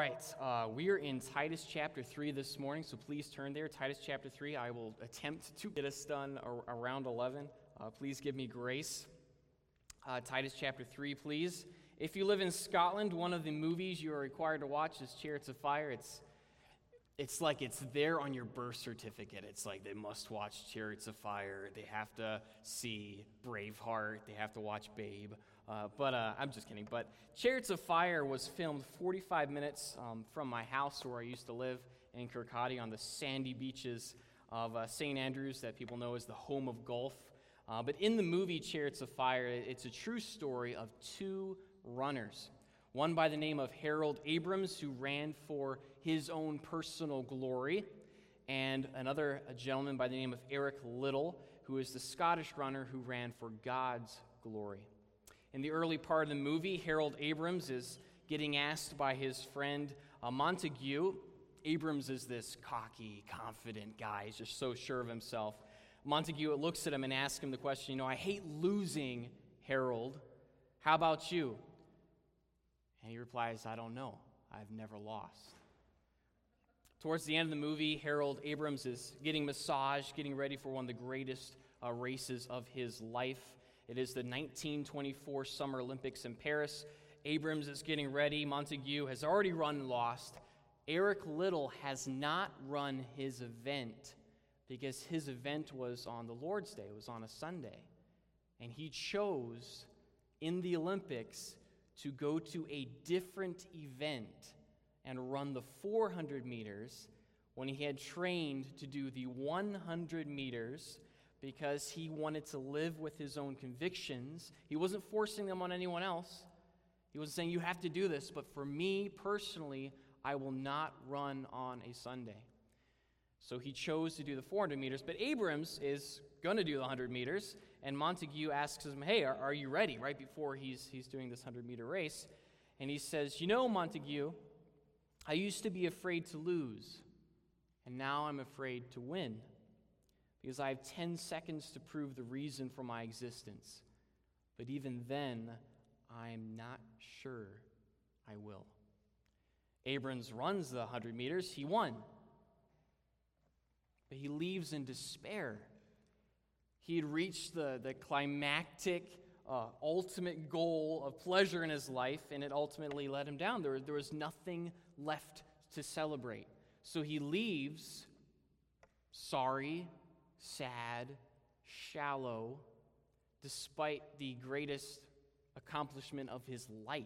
right, we are in Titus chapter 3 this morning, so please turn there. Titus chapter 3, I will attempt to get us done around 11. Please give me grace. Titus chapter 3, please. If you live in Scotland, one of the movies you are required to watch is Chariots of Fire. It's like it's there on your birth certificate. It's like they must watch Chariots of Fire. They have to see Braveheart. They have to watch Babe. But I'm just kidding. But Chariots of Fire was filmed 45 minutes from my house where I used to live in Kirkcaldy on the sandy beaches of St. Andrews that people know as the home of golf. But in the movie Chariots of Fire, it's a true story of two runners. One by the name of Harold Abrams, who ran for his own personal glory, and another gentleman by the name of Eric Liddell, who is the Scottish runner who ran for God's glory. In the early part of the movie, Harold Abrams is getting asked by his friend Montague. Abrams is this cocky, confident guy. He's just so sure of himself. Montague looks at him and asks him the question, I hate losing, Harold. How about you? And he replies, I don't know. I've never lost. Towards the end of the movie, Harold Abrams is getting massaged, getting ready for one of the greatest races of his life. It is the 1924 Summer Olympics in Paris. Abrams is getting ready. Montague has already run and lost. Eric Liddell has not run his event because his event was on the Lord's Day. It was on a Sunday. And he chose in the Olympics to go to a different event and run the 400 meters when he had trained to do the 100 meters because he wanted to live with his own convictions. He wasn't forcing them on anyone else. He wasn't saying, you have to do this, but for me personally, I will not run on a Sunday. So he chose to do the 400 meters, but Abrams is going to do the 100 meters, and Montague asks him, hey, are you ready? Right before he's doing this 100-meter race. And he says, Montague, I used to be afraid to lose, and now I'm afraid to win, because I have 10 seconds to prove the reason for my existence. But even then, I'm not sure I will. Abrams runs the 100 meters. He won. But he leaves in despair. He had reached the climactic, ultimate goal of pleasure in his life, and it ultimately let him down. There was nothing left to celebrate. So he leaves sorry, sad, shallow, despite the greatest accomplishment of his life.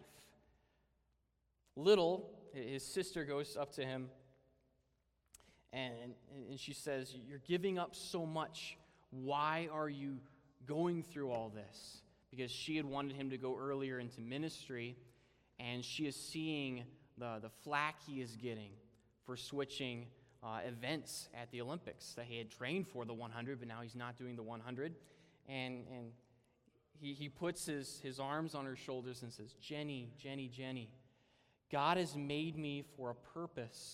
Liddell, his sister, goes up to him, and she says, you're giving up so much. Why are you going through all this? Because she had wanted him to go earlier into ministry, and she is seeing the flack he is getting for switching events at the Olympics that he had trained for the 100, but now he's not doing the 100. And he puts his arms on her shoulders and says, Jenny, God has made me for a purpose.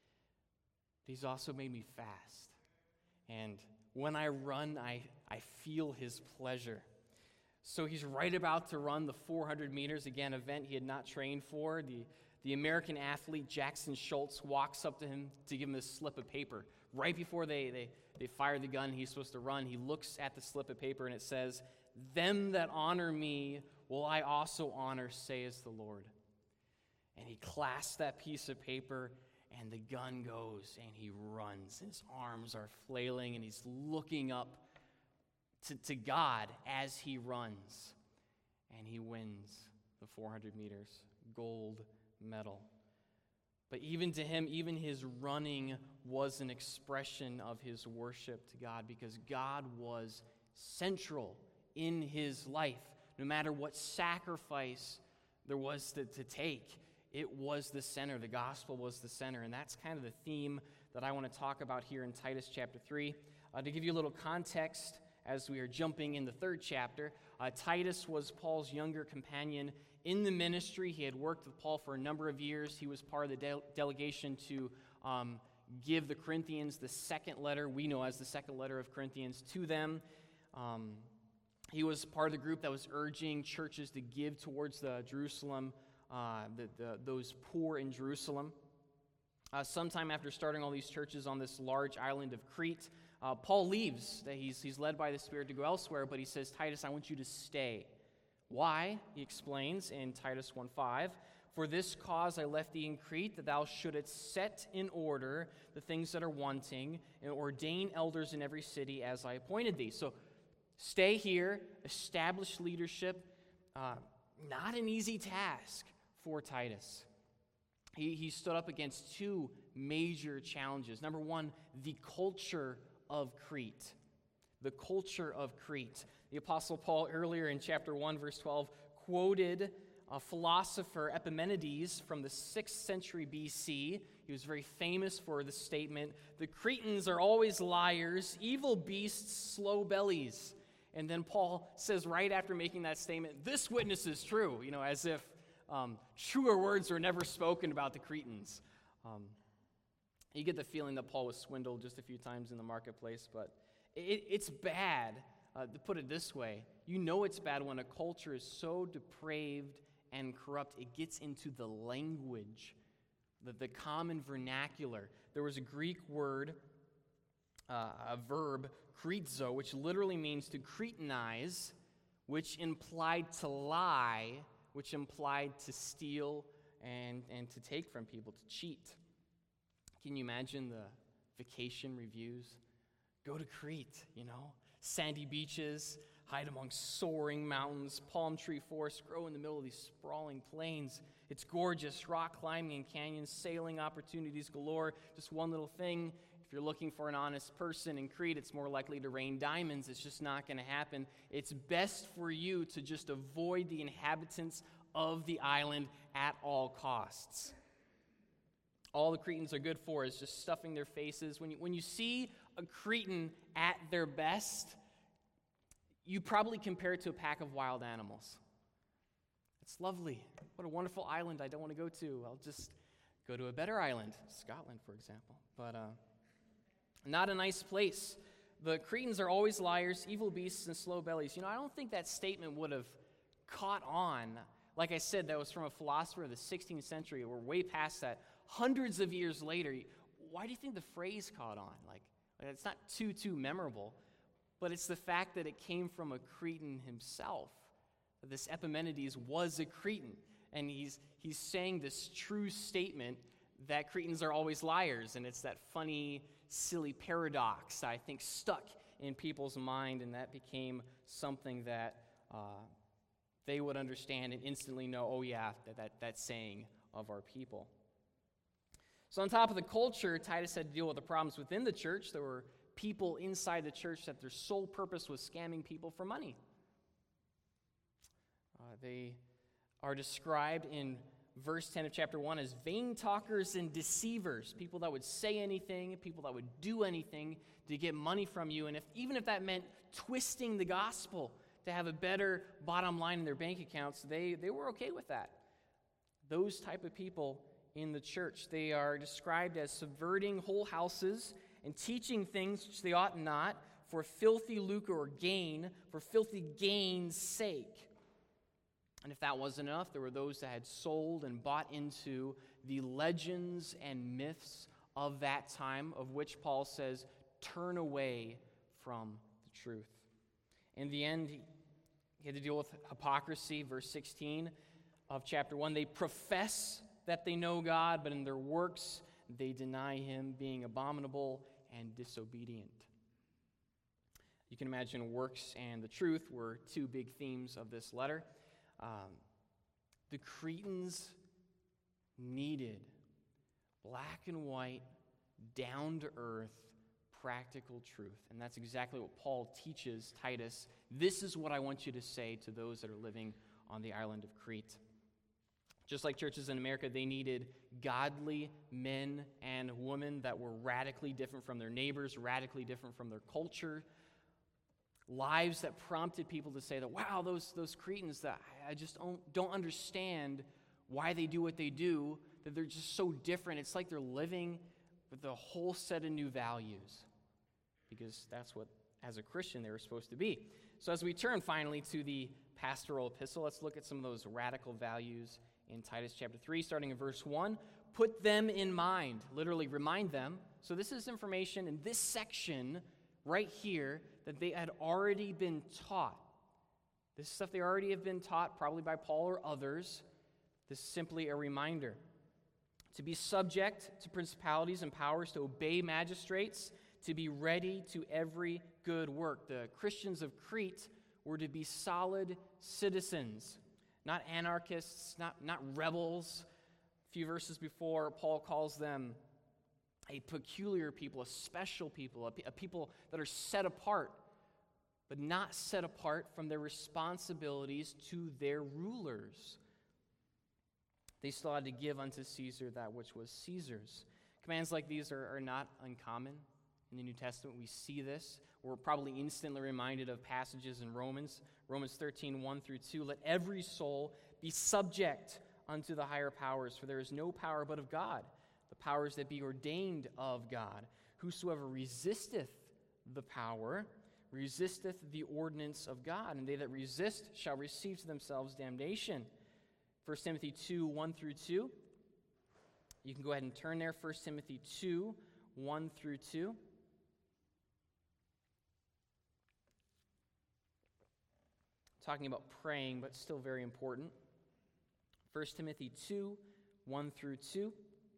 He's also made me fast. And when I run, I feel his pleasure. So he's right about to run the 400 meters, again, event he had not trained for. The American athlete Jackson Schultz walks up to him to give him this slip of paper. Right before they fire the gun he's supposed to run, he looks at the slip of paper and it says, them that honor me will I also honor, says the Lord. And he clasps that piece of paper, and the gun goes, and he runs. His arms are flailing, and he's looking up to God as he runs. And he wins the 400 meters, gold medal. But even to him, even his running was an expression of his worship to God, because God was central in his life. No matter what sacrifice there was to take, it was the center. The gospel was the center. And that's kind of the theme that I want to talk about here in Titus chapter 3. To give you a little context as we are jumping in the third chapter, Titus was Paul's younger companion in the ministry. He had worked with Paul for a number of years. He was part of the delegation to give the Corinthians the second letter, we know as the second letter of Corinthians, to them. He was part of the group that was urging churches to give towards the Jerusalem those poor in Jerusalem. Sometime after starting all these churches on this large island of Crete, Paul leaves. He's led by the Spirit to go elsewhere, but he says, Titus, I want you to stay. Why? He explains in Titus 1:5, for this cause I left thee in Crete, that thou shouldest set in order the things that are wanting, and ordain elders in every city as I appointed thee. So stay here, establish leadership. Not an easy task for Titus. He stood up against two major challenges. Number one, the culture of Crete. The culture of Crete. The Apostle Paul, earlier in chapter 1, verse 12, quoted a philosopher, Epimenides, from the 6th century BC. He was very famous for the statement, the Cretans are always liars, evil beasts, slow bellies. And then Paul says right after making that statement, this witness is true, as if truer words were never spoken about the Cretans. You get the feeling that Paul was swindled just a few times in the marketplace, but it's bad, to put it this way. It's bad when a culture is so depraved and corrupt, it gets into the language, the common vernacular. There was a Greek word, a verb, kretizo, which literally means to Cretanize, which implied to lie, which implied to steal and to take from people, to cheat. Can you imagine the vacation reviews? Go to Crete, sandy beaches, hide among soaring mountains, palm tree forests grow in the middle of these sprawling plains. It's gorgeous, rock climbing and canyons, sailing opportunities galore. Just one little thing, if you're looking for an honest person in Crete, it's more likely to rain diamonds. It's just not going to happen. It's best for you to just avoid the inhabitants of the island at all costs. All the Cretans are good for is just stuffing their faces. When you see a Cretan at their best, you probably compare it to a pack of wild animals. It's lovely. What a wonderful island I don't want to go to. I'll just go to a better island, Scotland, for example. But not a nice place. The Cretans are always liars, evil beasts, and slow bellies. I don't think that statement would have caught on. Like I said, that was from a philosopher of the 16th century. We're way past that. Hundreds of years later, why do you think the phrase caught on? Like it's not too memorable, but it's the fact that it came from a Cretan himself. This Epimenides was a Cretan, and he's saying this true statement that Cretans are always liars, and it's that funny, silly paradox that I think stuck in people's mind, and that became something that they would understand and instantly know, oh yeah, that saying of our people. So on top of the culture, Titus had to deal with the problems within the church. There were people inside the church that their sole purpose was scamming people for money. They are described in verse 10 of chapter 1 as vain talkers and deceivers, people that would say anything, people that would do anything to get money from you, and even if that meant twisting the gospel to have a better bottom line in their bank accounts, they were okay with that. Those type of people in the church, they are described as subverting whole houses and teaching things which they ought not for filthy lucre or gain, for filthy gain's sake. And if that wasn't enough, there were those that had sold and bought into the legends and myths of that time, of which Paul says, turn away from the truth. In the end, he had to deal with hypocrisy, verse 16 of chapter 1. They profess that they know God, but in their works they deny him, being abominable and disobedient. You can imagine works and the truth were two big themes of this letter. The Cretans needed black and white, down-to-earth, practical truth. And that's exactly what Paul teaches Titus. This is what I want you to say to those that are living on the island of Crete. Just like churches in America, they needed godly men and women that were radically different from their neighbors, radically different from their culture. Lives that prompted people to say that, wow, those Cretans, that I just don't understand why they do what they do, that they're just so different. It's like they're living with a whole set of new values, because that's what, as a Christian, they were supposed to be. So as we turn finally to the pastoral epistle, let's look at some of those radical values in Titus chapter 3, starting in verse 1. Put them in mind, literally remind them. So this is information in this section right here that they had already been taught. This is stuff they already have been taught, probably by Paul or others. This is simply a reminder. To be subject to principalities and powers, to obey magistrates, to be ready to every good work. The Christians of Crete were to be solid citizens, not anarchists, not rebels. A few verses before, Paul calls them a peculiar people, a special people, a people that are set apart, but not set apart from their responsibilities to their rulers. They still had to give unto Caesar that which was Caesar's. Commands like these are not uncommon in the New Testament. We see this. We're probably instantly reminded of passages in Romans 13, 1 through 2. Let every soul be subject unto the higher powers, for there is no power but of God, the powers that be ordained of God. Whosoever resisteth the power resisteth the ordinance of God, and they that resist shall receive to themselves damnation. 1 Timothy 2, 1 through 2. You can go ahead and turn there. 1 Timothy 2, 1 through 2. Talking about praying, but still very important. 1 Timothy 2, 1 through 2.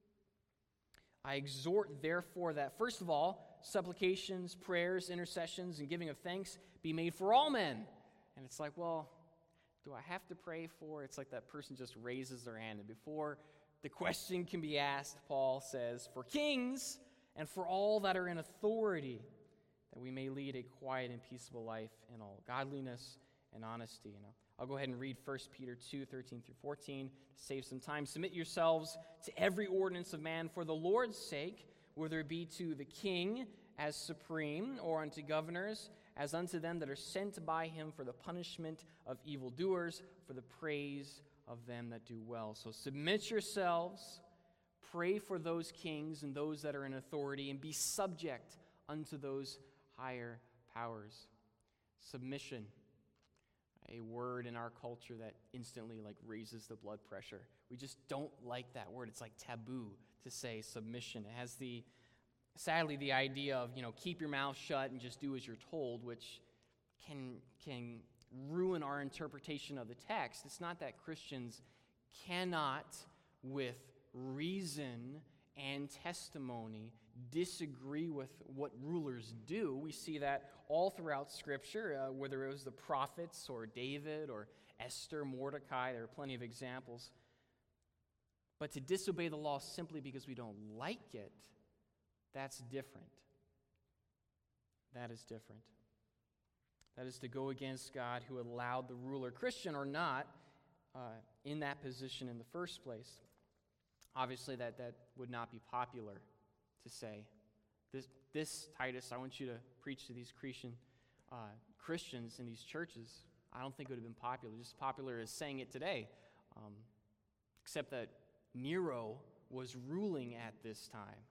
I exhort, therefore, that, first of all, supplications, prayers, intercessions, and giving of thanks be made for all men. And it's like, well, do I have to pray for? It's like that person just raises their hand. And before the question can be asked, Paul says, for kings and for all that are in authority, that we may lead a quiet and peaceable life in all godliness and honesty. I'll go ahead and read 1 Peter 2, 13 through 14 to save some time. Submit yourselves to every ordinance of man for the Lord's sake, whether it be to the king as supreme, or unto governors, as unto them that are sent by him for the punishment of evildoers, for the praise of them that do well. So submit yourselves, pray for those kings and those that are in authority, and be subject unto those higher powers. Submission, a word in our culture that instantly raises the blood pressure. We just don't like that word. It's like taboo to say submission. It has sadly the idea of, keep your mouth shut and just do as you're told, which can ruin our interpretation of the text. It's not that Christians cannot, with reason and testimony, disagree with what rulers do. We see that all throughout Scripture, whether it was the prophets or David or Esther, Mordecai. There are plenty of examples. But to disobey the law simply because we don't like it, that's different. That is different. That is to go against God who allowed the ruler, Christian or not, in that position in the first place. Obviously, that would not be popular to say. This Titus, I want you to preach to these Christians in these churches. I don't think it would have been popular. Just popular as saying it today. Except that Nero was ruling at this time.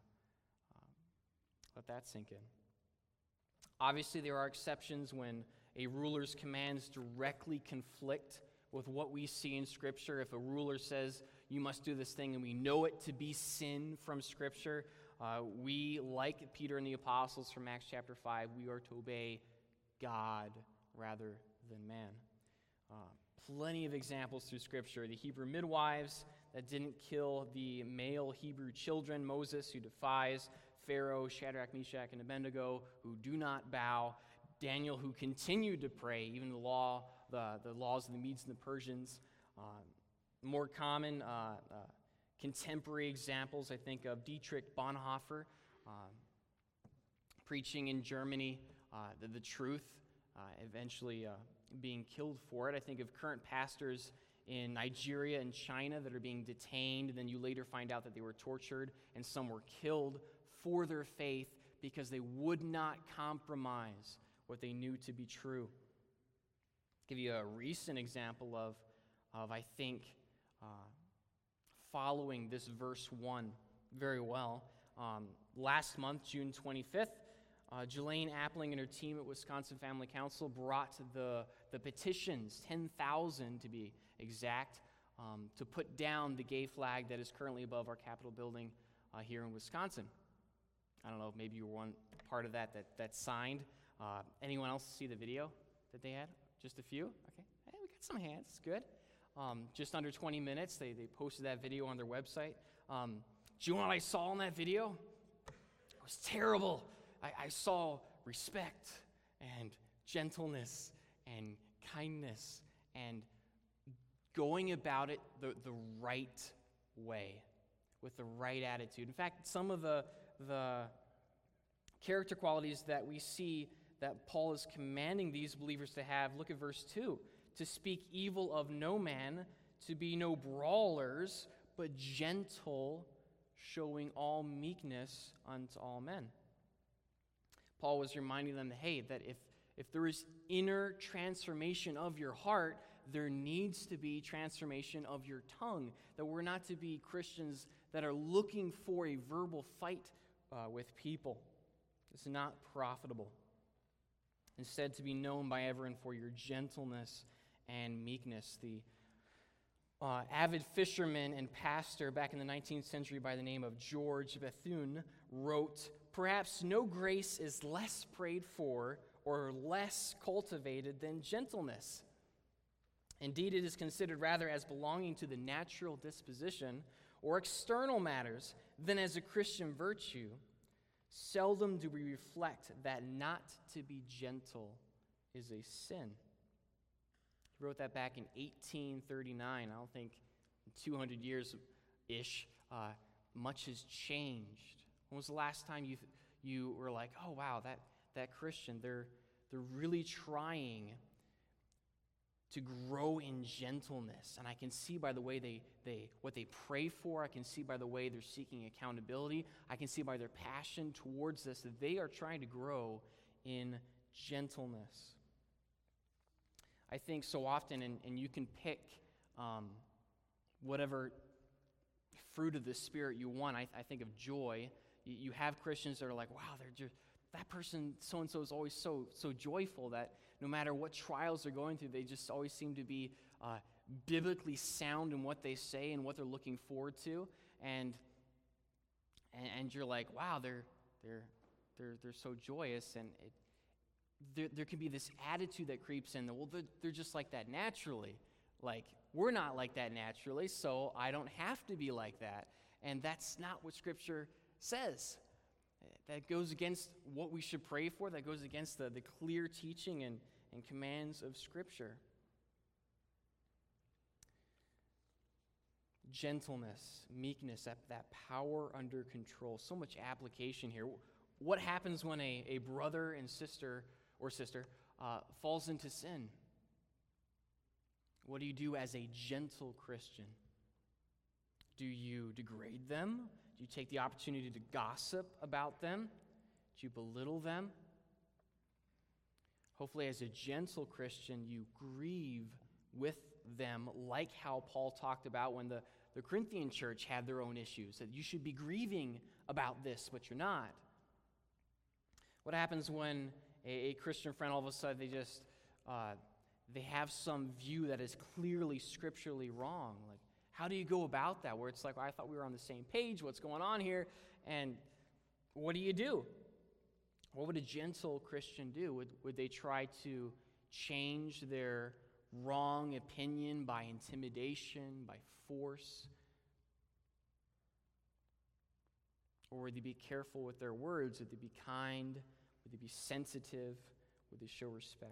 Let that sink in. Obviously, there are exceptions when a ruler's commands directly conflict with what we see in Scripture. If a ruler says, you must do this thing, and we know it to be sin from Scripture, we, like Peter and the apostles from Acts chapter 5, we are to obey God rather than man. Plenty of examples through Scripture. The Hebrew midwives that didn't kill the male Hebrew children, Moses who defies Pharaoh, Shadrach, Meshach, and Abednego who do not bow, Daniel who continued to pray, even the laws of the Medes and the Persians. More common contemporary examples, I think, of Dietrich Bonhoeffer preaching in Germany the truth, eventually being killed for it. I think of current pastors in Nigeria and China that are being detained, and then you later find out that they were tortured and some were killed for their faith because they would not compromise what they knew to be true. I'll give you a recent example of I think, following this verse 1 very well. Last month, June 25th, Jelaine Appling and her team at Wisconsin Family Council brought the petitions, 10,000 to be exact, to put down the gay flag that is currently above our Capitol building here in Wisconsin. I don't know if maybe you were one part of that signed. Anyone else see the video that they had? Just a few? Okay. Hey, we got some hands. It's good. Just under 20 minutes, they posted that video on their website. Do you know what I saw in that video? It was terrible. I saw respect and gentleness and kindness and going about it the right way, with the right attitude. In fact, some of the character qualities that we see that Paul is commanding these believers to have, look at verse 2. To speak evil of no man, to be no brawlers, but gentle, showing all meekness unto all men. Paul was reminding them, hey, that if there is inner transformation of your heart, there needs to be transformation of your tongue. That we're not to be Christians that are looking for a verbal fight with people. It's not profitable. Instead, to be known by everyone for your gentleness and meekness. The avid fisherman and pastor back in the 19th century by the name of George Bethune wrote, "Perhaps no grace is less prayed for or less cultivated than gentleness. Indeed, it is considered rather as belonging to the natural disposition or external matters than as a Christian virtue. Seldom do we reflect that not to be gentle is a sin." He wrote that back in 1839. I don't think in 200 years-ish, much has changed. When was the last time you were like, oh, wow, that Christian, they're really trying to grow in gentleness. And I can see by the way what they pray for, I can see by the way they're seeking accountability, I can see by their passion towards this that they are trying to grow in gentleness. I think so often, and you can pick whatever fruit of the Spirit you want. I think of joy. You have Christians that are like, wow, that person so-and-so is always so joyful that no matter what trials they're going through, they just always seem to be biblically sound in what they say and what they're looking forward to. And you're like, wow, they're so joyous. And there can be this attitude that creeps in. Well, they're just like that naturally. Like, we're not like that naturally, so I don't have to be like that. And that's not what Scripture says. That goes against what we should pray for. That goes against the clear teaching and commands of Scripture. Gentleness, meekness, that power under control. So much application here. What happens when a brother and sister falls into sin? What do you do as a gentle Christian? Do you degrade them? Do you take the opportunity to gossip about them? Do you belittle them? Hopefully, as a gentle Christian, you grieve with them, like how Paul talked about when the Corinthian church had their own issues, that you should be grieving about this, but you're not. What happens when a Christian friend, all of a sudden, they have some view that is clearly scripturally wrong? Like, how do you go about that? Where it's like, well, I thought we were on the same page. What's going on here? And what do? What would a gentle Christian do? Would they try to change their wrong opinion by intimidation, by force? Or would they be careful with their words? Would they be kind? Would they be sensitive? Would they show respect?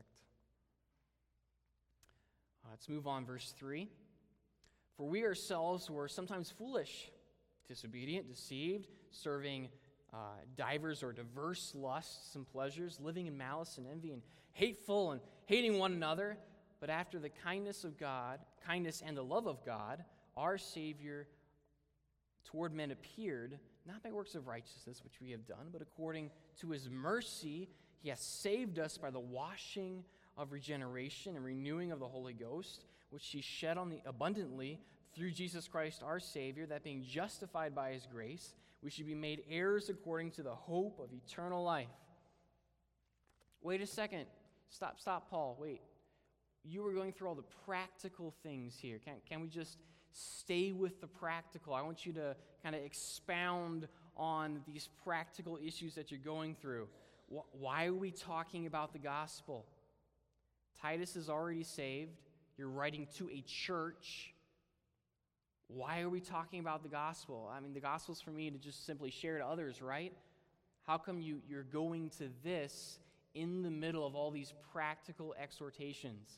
Let's move on, verse 3. For we ourselves were sometimes foolish, disobedient, deceived, serving divers or diverse lusts and pleasures, living in malice and envy and hateful and hating one another. But after the kindness of God, kindness and the love of God, our Savior toward men appeared, not by works of righteousness which we have done, but according to his mercy, he has saved us by the washing of regeneration and renewing of the Holy Ghost, which he shed on the abundantly through Jesus Christ our Savior, that being justified by his grace, we should be made heirs according to the hope of eternal life. Wait a second. Stop, Paul. Wait. You were going through all the practical things here. Can we just stay with the practical. I want you to kind of expound on these practical issues that you're going through. Why are we talking about the gospel? Titus is already saved. You're writing to a church. Why are we talking about the gospel? I mean, the gospel's for me to just simply share to others, right? How come you're going to this in the middle of all these practical exhortations?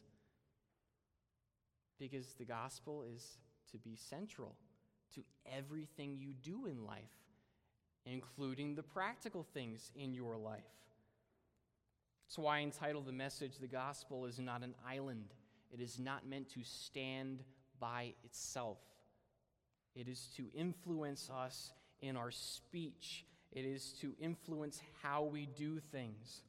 Because the gospel is to be central to everything you do in life, including the practical things in your life. That's why I entitled the message, "The Gospel is not an island." It is not meant to stand by itself. It is to influence us in our speech. It is to influence how we do things.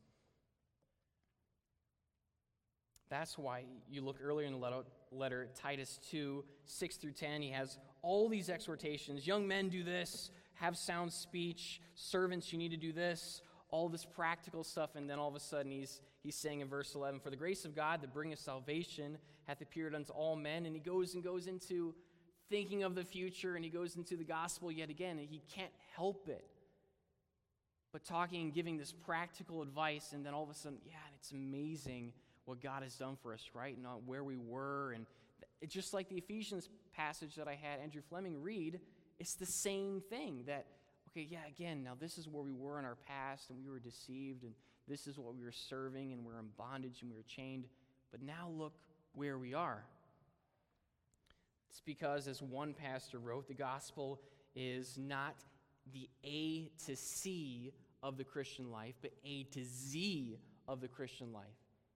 That's why you look earlier in the letter, Titus 2, 6 through 10, he has all these exhortations. Young men, do this. Have sound speech. Servants, you need to do this. All this practical stuff, and then all of a sudden he's saying in verse 11, "For the grace of God that bringeth salvation hath appeared unto all men," and he goes into thinking of the future, and he goes into the gospel yet again, and he can't help it but talking and giving this practical advice, and then all of a sudden, it's amazing what God has done for us, right? Not where we were, and it's just like the Ephesians passage that I had Andrew Fleming read. It's the same thing that, again, now this is where we were in our past, and we were deceived, and this is what we were serving, and we're in bondage, and we were chained, but now look where we are. It's because, as one pastor wrote, the gospel is not the A to C of the Christian life, but A to Z of the Christian life.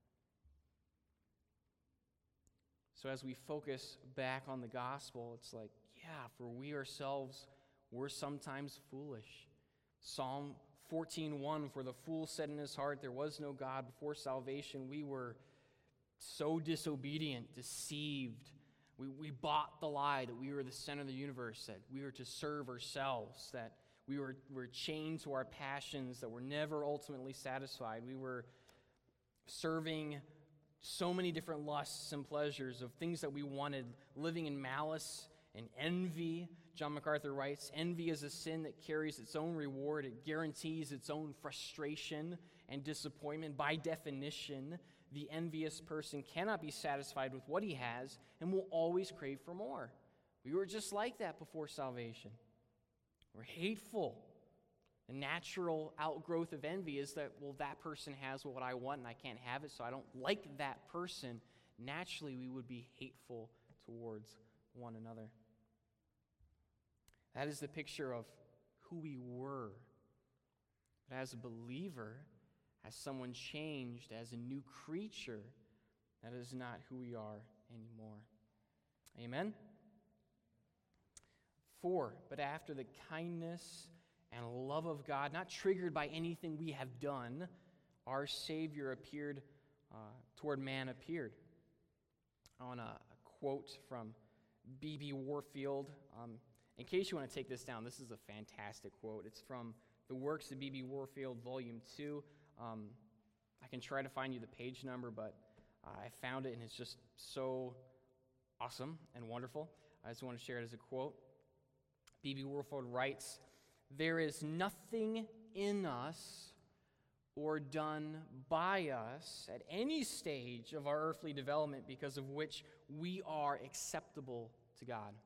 So as we focus back on the gospel, it's like, for we ourselves were sometimes foolish. Psalm 14:1, "For the fool said in his heart, there was no God." Before salvation, we were so disobedient, deceived. We bought the lie that we were the center of the universe, that we were to serve ourselves, that we were chained to our passions that were never ultimately satisfied. We were serving so many different lusts and pleasures of things that we wanted, living in malice and envy. John MacArthur writes, "Envy is a sin that carries its own reward. It guarantees its own frustration and disappointment. By definition, the envious person cannot be satisfied with what he has and will always crave for more." We were just like that before salvation. We're hateful. The natural outgrowth of envy is that, that person has what I want and I can't have it, so I don't like that person. Naturally, we would be hateful towards one another. That is the picture of who we were. But as a believer, as someone changed, as a new creature, that is not who we are anymore. Amen? 4, but after the kindness and love of God, not triggered by anything we have done, our Savior appeared, toward man appeared. I want a quote from B.B. Warfield. In case you want to take this down, this is a fantastic quote. It's from the works of B.B. Warfield, Volume 2. I can try to find you the page number, but I found it, and it's just so awesome and wonderful. I just want to share it as a quote. B.B. Warfield writes, "There is nothing in us or done by us at any stage of our earthly development because of which we are acceptable to God.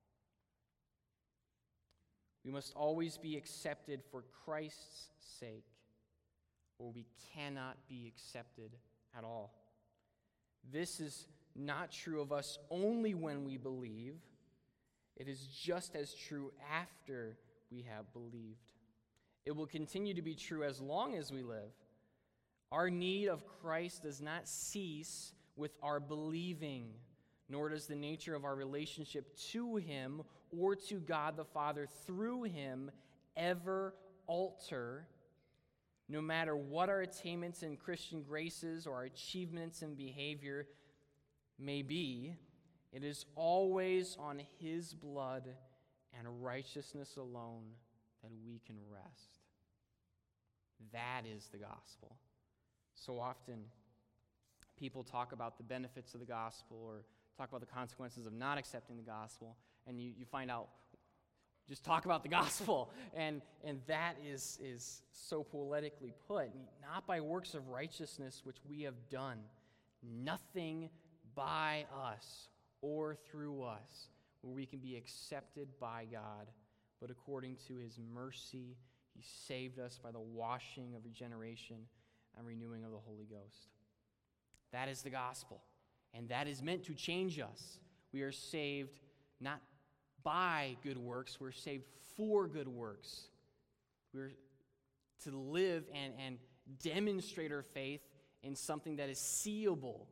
We must always be accepted for Christ's sake, or we cannot be accepted at all. This is not true of us only when we believe. It is just as true after we have believed. It will continue to be true as long as we live. Our need of Christ does not cease with our believing, nor does the nature of our relationship to Him or to God the Father through Him ever alter, no matter what our attainments in Christian graces or our achievements in behavior may be. It is always on His blood and righteousness alone that we can rest." That is the gospel. So often, people talk about the benefits of the gospel or talk about the consequences of not accepting the gospel, and you find out, just talk about the gospel. And that is so poetically put. Not by works of righteousness which we have done, nothing by us or through us, where we can be accepted by God, but according to his mercy, he saved us by the washing of regeneration and renewing of the Holy Ghost. That is the gospel, and that is meant to change us. We are saved not by good works, we're saved for good works. We're to live and demonstrate our faith in something that is seeable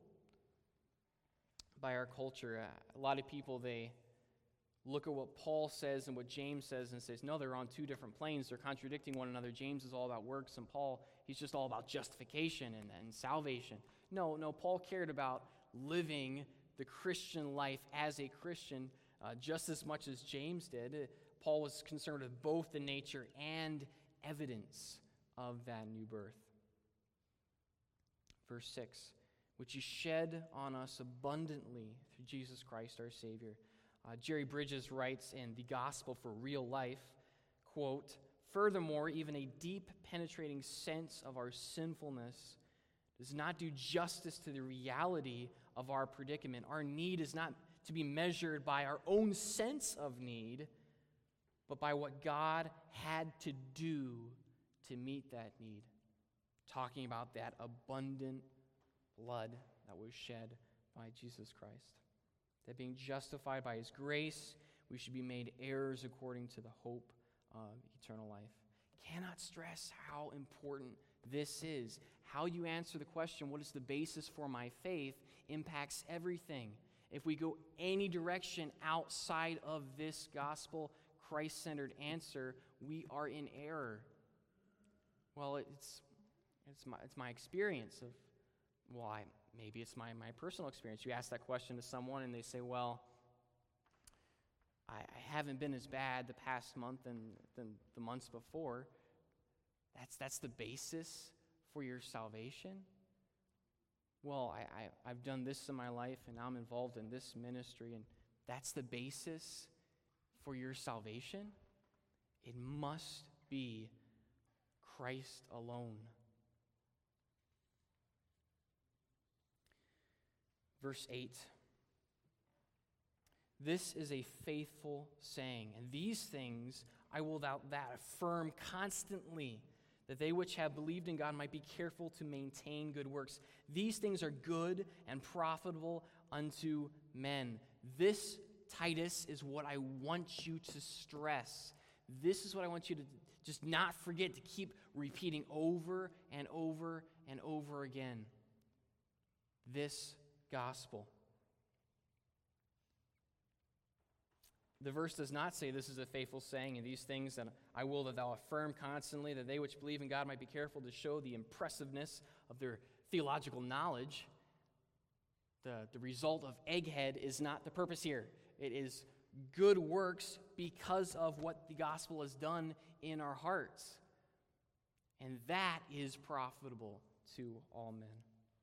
by our culture. A lot of people, they look at what Paul says and what James says and says, no, they're on two different planes. They're contradicting one another. James is all about works, and Paul, he's just all about justification and salvation. No, Paul cared about living the Christian life as a Christian just as much as James did. Paul was concerned with both the nature and evidence of that new birth. Verse 6, which he shed on us abundantly through Jesus Christ our Savior. Jerry Bridges writes in The Gospel for Real Life, quote, furthermore, even a deep penetrating sense of our sinfulness does not do justice to the reality of our predicament. Our need is not to be measured by our own sense of need, but by what God had to do to meet that need. Talking about that abundant blood that was shed by Jesus Christ. That being justified by his grace, we should be made heirs according to the hope of eternal life. Cannot stress how important this is. How you answer the question, what is the basis for my faith, impacts everything. If we go any direction outside of this gospel, Christ-centered answer, we are in error. Well, it's my experience of why. Maybe it's my personal experience. You ask that question to someone and they say, well, I haven't been as bad the past month than the months before. That's the basis for your salvation? Well, I've done this in my life and I'm involved in this ministry, and that's the basis for your salvation? It must be Christ alone. Verse 8. This is a faithful saying, and these things I will that affirm constantly, that they which have believed in God might be careful to maintain good works. These things are good and profitable unto men. This, Titus, is what I want you to stress. This is what I want you to just not forget, to keep repeating over and over and over again. This gospel. The verse does not say this is a faithful saying, and these things that I will that thou affirm constantly, that they which believe in God might be careful to show the impressiveness of their theological knowledge. The result of egghead is not the purpose here. It is good works because of what the gospel has done in our hearts. And that is profitable to all men.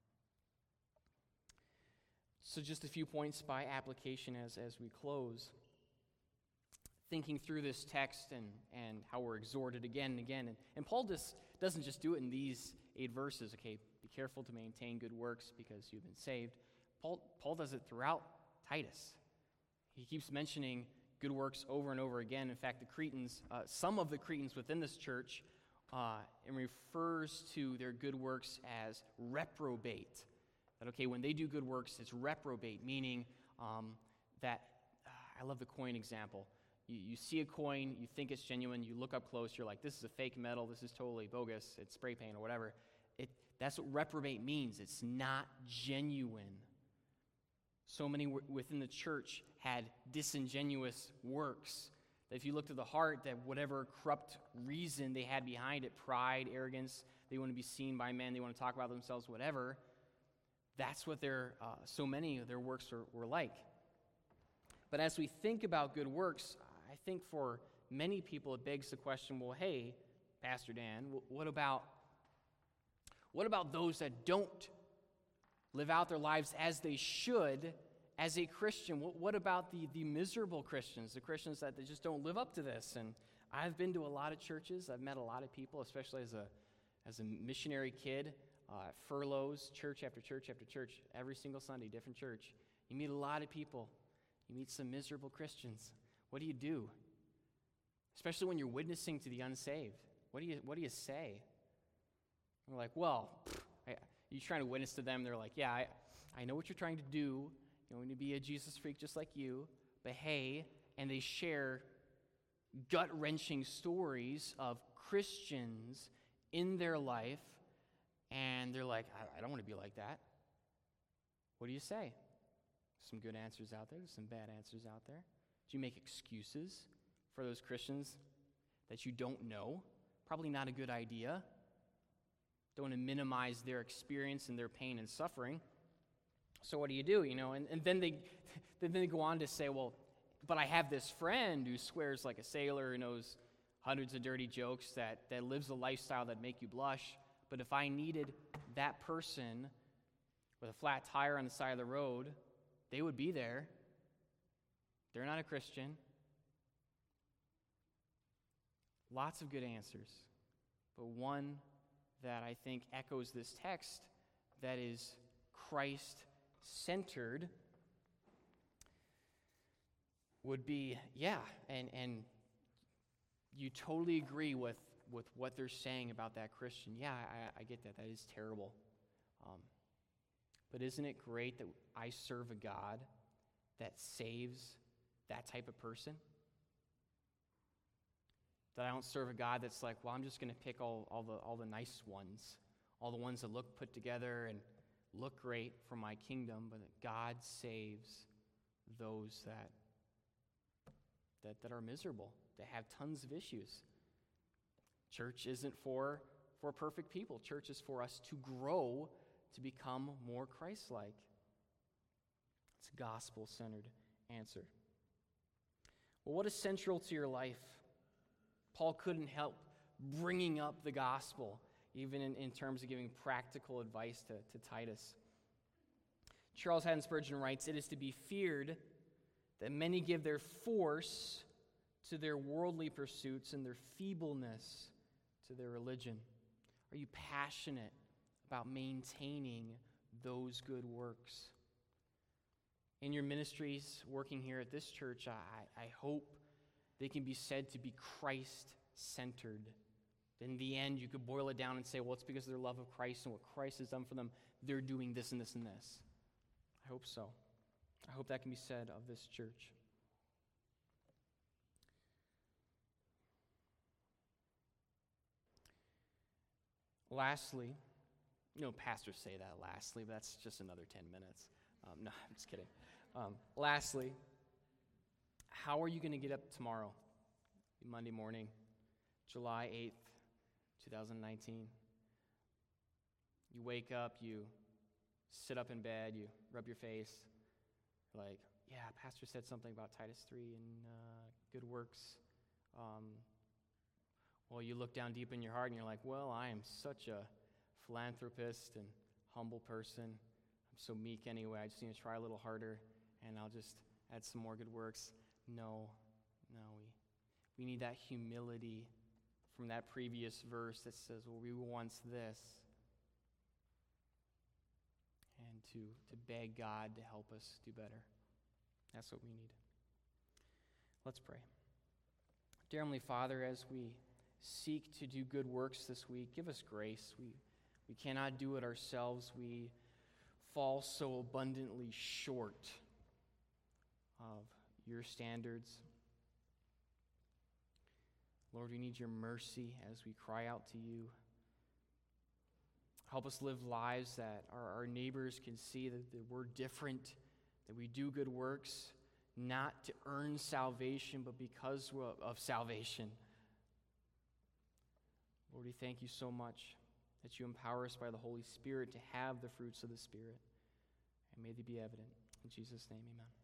So just a few points by application as we close. Thinking through this text and how we're exhorted again and again. And Paul doesn't just do it in these 8 verses. Okay, be careful to maintain good works because you've been saved. Paul does it throughout Titus. He keeps mentioning good works over and over again. In fact, the Cretans, some of the Cretans within this church, it refers to their good works as reprobate. That, okay, when they do good works, it's reprobate, meaning that, I love the coin example. You see a coin, you think it's genuine, you look up close, you're like, this is a fake metal, this is totally bogus, it's spray paint or whatever. That's what reprobate means. It's not genuine. So many within the church had disingenuous works. That if you look to the heart, that whatever corrupt reason they had behind it, pride, arrogance, they want to be seen by men, they want to talk about themselves, whatever, that's what so many of their works were like. But as we think about good works, I think for many people it begs the question, well, hey, Pastor Dan, what about those that don't live out their lives as they should as a Christian, what about the miserable Christians, the Christians that they just don't live up to this? And I've been to a lot of churches. I've met a lot of people, especially as a missionary kid, furloughs, church after church after church, every single Sunday, different church. You meet a lot of people. You meet some miserable Christians. What do? Especially when you're witnessing to the unsaved. What do you say? And we're like, well, you're trying to witness to them. They're like, yeah, I know what you're trying to do. You want me to be a Jesus freak just like you. But hey, and they share gut-wrenching stories of Christians in their life, and they're like, I don't want to be like that. What do you say? Some good answers out there. There's some bad answers out there. Do you make excuses for those Christians that you don't know? Probably not a good idea. Don't want to minimize their experience and their pain and suffering. So what do? And then they go on to say, well, but I have this friend who swears like a sailor, who knows hundreds of dirty jokes, that lives a lifestyle that make you blush. But if I needed that person with a flat tire on the side of the road, they would be there. They're not a Christian. Lots of good answers. But one that I think echoes this text that is Christ-centered would be, and you totally agree with what they're saying about that Christian. Yeah, I get that. That is terrible. But isn't it great that I serve a God that saves that type of person? That I don't serve a God that's like, well, I'm just going to pick all the nice ones, all the ones that look put together and look great for my kingdom, but that God saves those that are miserable, that have tons of issues. Church isn't for perfect people. Church is for us to grow, to become more Christ-like. It's a gospel-centered answer. Well, what is central to your life? Paul couldn't help bringing up the gospel, even in terms of giving practical advice to Titus. Charles Haddon Spurgeon writes, "It is to be feared that many give their force to their worldly pursuits and their feebleness to their religion." Are you passionate about maintaining those good works? In your ministries, working here at this church, I hope they can be said to be Christ-centered. In the end, you could boil it down and say, well, it's because of their love of Christ and what Christ has done for them, they're doing this and this and this. I hope so. I hope that can be said of this church. Lastly, pastors say that lastly, but that's just another 10 minutes. No, I'm just kidding. Lastly, how are you going to get up tomorrow, Monday morning, July 8th, 2019? You wake up, you sit up in bed, you rub your face, like, yeah, pastor said something about Titus 3 and good works. Well, you look down deep in your heart and you're like, well, I am such a philanthropist and humble person. I'm so meek anyway. I just need to try a little harder and I'll just add some more good works. No, we need that humility from that previous verse that says, well, we were once this. And to beg God to help us do better. That's what we need. Let's pray. Dear Heavenly Father, as we seek to do good works this week, give us grace. We cannot do it ourselves. We fall so abundantly short of your standards. Lord, we need your mercy as we cry out to you. Help us live lives that our neighbors can see that we're different, that we do good works, not to earn salvation, but because of salvation. Lord, we thank you so much that you empower us by the Holy Spirit to have the fruits of the Spirit. And may they be evident. In Jesus' name, amen.